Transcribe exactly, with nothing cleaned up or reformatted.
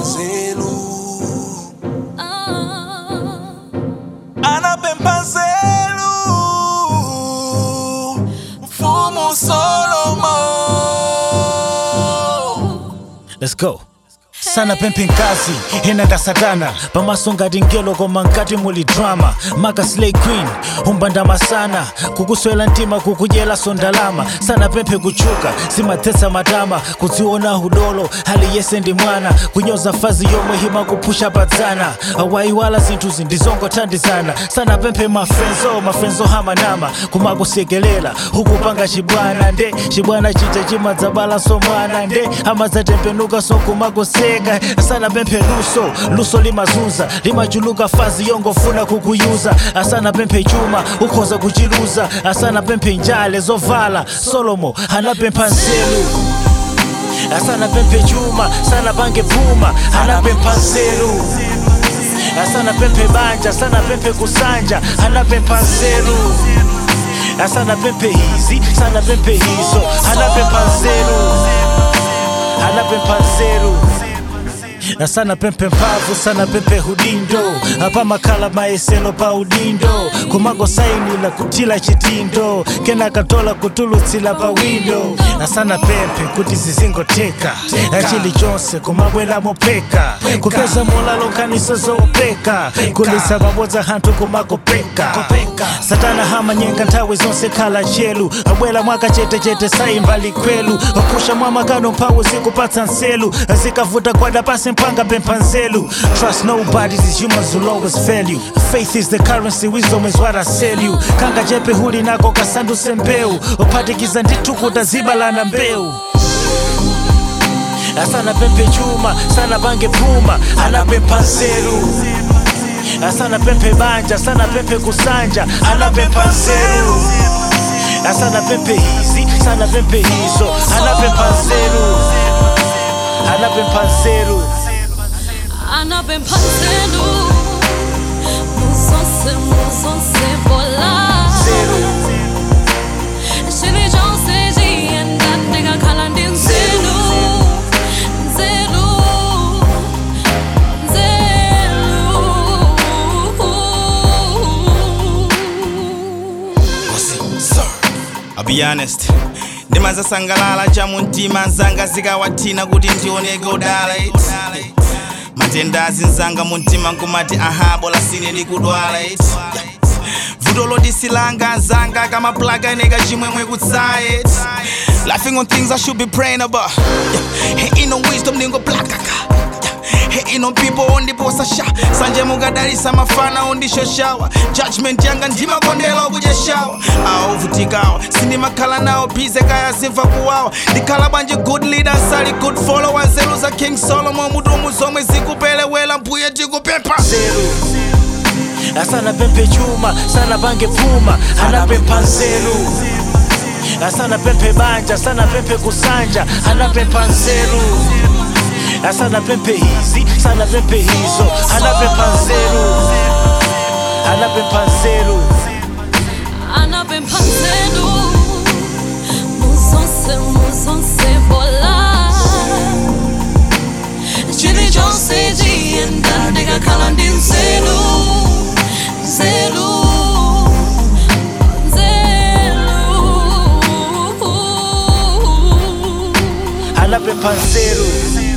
nzelu anapempa nzelu Mfumu Solomon. Let's go. Sana pempe nkazi, henanga satana pamaso ngati ngelo koma nkati muli drama. Maka slay queen, umbandama sana kukuswela ntima kukujela sondalama. Sana pempe kuchuka, simatesa matama kuziona hudolo, hali yese ndi mwana kunyoza fazi yomwe hima kupusha padzana. Awaiwala zinthu zindizongo thandizana. Sana pempe mafrenzo, mafrenzo hamanama kumakusekelela hukupanga chibwana nde chibwana chita chimadzabala so mwana nde amazatempenuka so kumakose. Asana pempe luso, luso limazunza limachuluka fazi yongofuna kukuyuza. Asana pempe chuma, ukhoza kuchiluza. Asana pempe njale zovala, Solomo anapempa nzelu. Asana pempe chuma, sana pange puma anapempa nzelu. Asana pempe banja, sana pempe kusanja anapempa nzelu. Asana pempe hizi, sana pempe hizo anapempa nzelu. Anapempa nzelu. Asana pempe mpavu, sana pempe hudindo. Apa makala maeselo pa udindo kumago saini la kutila chitindo kena katola kutulutsila pa window. Asana pempe kuti zizingoteka achili chonse kumabwela mopeka kupeza molalo kanisa zoopeka kulisa mabodza hantu kumakopeka. Satana hama nyenga nthawi zonse khala chelu abwela mwaka chete chete saimbali kwelu okusha mwamakano mpawu zikupatsa nselu zikavuta kwada pasi mpanga pempa nzelu. Trust nobody, these humans will always fail you. Faith is the currency, wisdom is what I sell you. Kanga jepe huli nako kasandu sembeu upatikiza nditu kutazibala na mbeu. Asana pempe chuma, sana bange puma anapempa nzelu. Asana pempe banja, sana pempe kusanja anapempa nzelu. Asana pempe hizi, sana pempe hizo anapempa nzelu. Anapempa nzelu. Anapempa nzelu. Muzonse, muzonse bola nzelu. Shili jonse jienda nega khala ndi nzelu. Nzelu. Nzelu. Sir, I'll be honest. Ndimaza sangalala chamu ntima nzanga zikawathina kuti ndioneke udala it. Matenda azinzanga muntima nkumati aha bola sine likudwala it. Vuto lodisilanga nzanga kama plaga eneka chimwemwe kutsaya it. Laughing on things I should be praying about. Hey, no wisdom ningo plakaka. Hey, no people on the posa sha. Sanje mugadalisa mafana on the shoshawa. Judgment yanga ndima kondela kuja shawa. Awo vutikao, sindi makala nao bize kaya simfa kuwawa. Dikala banje good leaders, sali good followers. Zelu za King Solomon, mudumu zomwe zikupele wela mpuye tiku pepa Nzelu. Asana pempe chuma, sana bange puma anapempa nzelu. Asana pempe banja, sana pempe kusanja anapempa nzelu. Asana pempe hizi, sana pempe hizo anapempa nzelu. Anapempa nzelu. Anapempa nzelu. Muzonse, muzonse bola. Chili jonse jienda nega khala ndi nzelu. Nzelu. Nzelu. Anapempa nzelu.